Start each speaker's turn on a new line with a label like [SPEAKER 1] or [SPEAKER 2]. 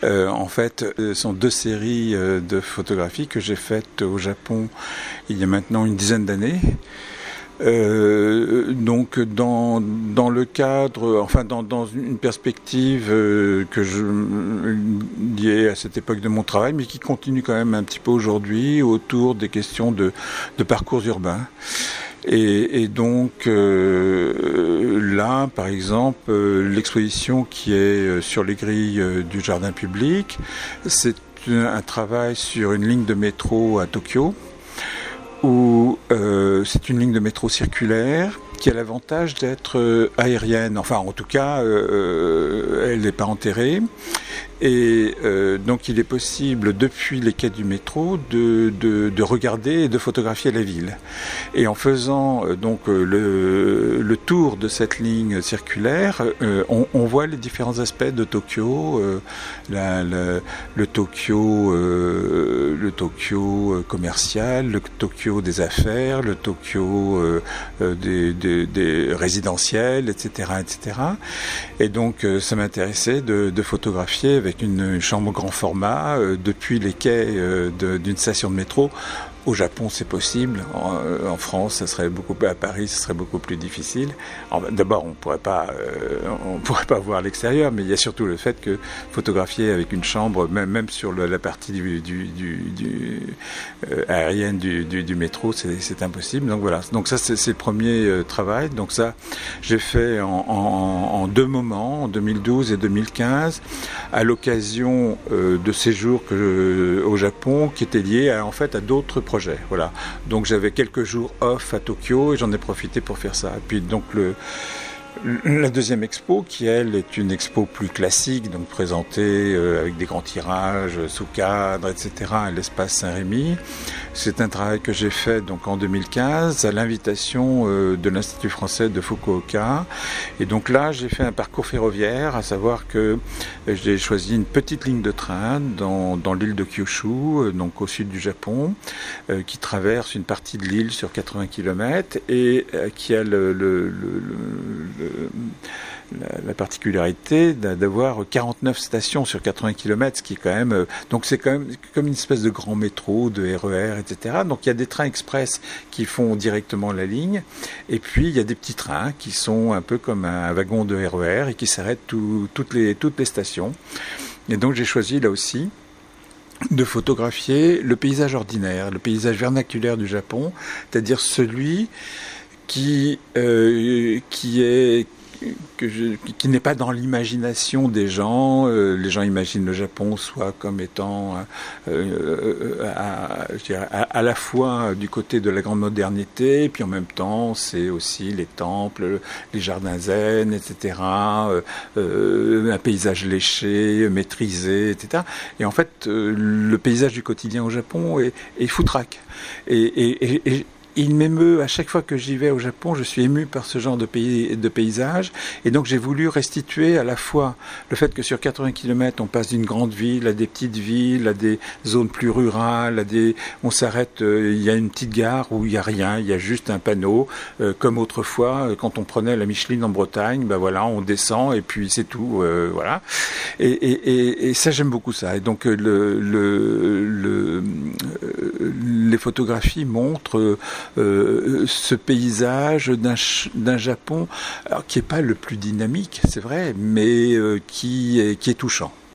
[SPEAKER 1] En fait, ce sont 2 séries de photographies que j'ai faites au Japon il y a maintenant une dizaine d'années. Donc dans le cadre, enfin dans une perspective que je liée à cette époque de mon travail, mais qui continue quand même un petit peu aujourd'hui autour des questions de parcours urbains. Et donc là, par exemple, l'exposition qui est sur les grilles du jardin public, c'est un travail sur une ligne de métro à Tokyo, où c'est une ligne de métro circulaire qui a l'avantage d'être aérienne. Enfin, en tout cas, elle n'est pas enterrée. Et donc, il est possible, depuis les quais du métro, de regarder et de photographier la ville. Et en faisant donc le tour de cette ligne circulaire, on voit les différents aspects de Tokyo, le Tokyo commercial, le Tokyo des affaires, le Tokyo des résidentiels, etc., etc. Et donc, ça m'intéressait de photographier avec une chambre grand format depuis les quais d'une station de métro. Au Japon, c'est possible. En France, à Paris, ce serait beaucoup plus difficile. D'abord, on pourrait pas voir l'extérieur, mais il y a surtout le fait que photographier avec une chambre, même sur la partie aérienne du métro, c'est impossible. Donc voilà. Donc ça, c'est le premier travail. Donc ça, j'ai fait en 2 moments, en 2012 et 2015, à l'occasion de séjours au Japon qui étaient liés à d'autres projets. Voilà. Donc j'avais quelques jours off à Tokyo et j'en ai profité pour faire ça. Et puis donc la deuxième expo, qui elle est une expo plus classique, donc présentée avec des grands tirages, sous cadre, etc. à l'espace Saint-Rémy. C'est un travail que j'ai fait donc en 2015 à l'invitation de l'Institut français de Fukuoka. Et donc là, j'ai fait un parcours ferroviaire, à savoir que j'ai choisi une petite ligne de train dans l'île de Kyushu, donc au sud du Japon, qui traverse une partie de l'île sur 80 km et qui a la particularité d'avoir 49 stations sur 80 km, ce qui est quand même... donc c'est quand même comme une espèce de grand métro, de RER, etc. Donc il y a des trains express qui font directement la ligne, et puis il y a des petits trains qui sont un peu comme un wagon de RER et qui s'arrêtent toutes les stations. Et donc j'ai choisi là aussi de photographier le paysage ordinaire, le paysage vernaculaire du Japon, c'est-à-dire celui qui n'est pas dans l'imagination des gens. Les gens imaginent le Japon soit comme étant à la fois du côté de la grande modernité, et puis en même temps c'est aussi les temples, les jardins zen, etc. Un paysage léché, maîtrisé, etc. Et en fait, le paysage du quotidien au Japon est foutraque. Et il m'émeut à chaque fois que j'y vais au Japon, je suis ému par ce genre de paysage. Et donc j'ai voulu restituer à la fois le fait que sur 80 km, on passe d'une grande ville à des petites villes, à des zones plus rurales, on s'arrête, il y a une petite gare où il n'y a rien, il y a juste un panneau, comme autrefois, quand on prenait la Micheline en Bretagne, ben voilà, on descend et puis c'est tout, voilà. Et ça, j'aime beaucoup ça. Et donc les photographies montrent ce paysage d'un Japon, alors, qui n'est pas le plus dynamique, c'est vrai, mais qui est touchant.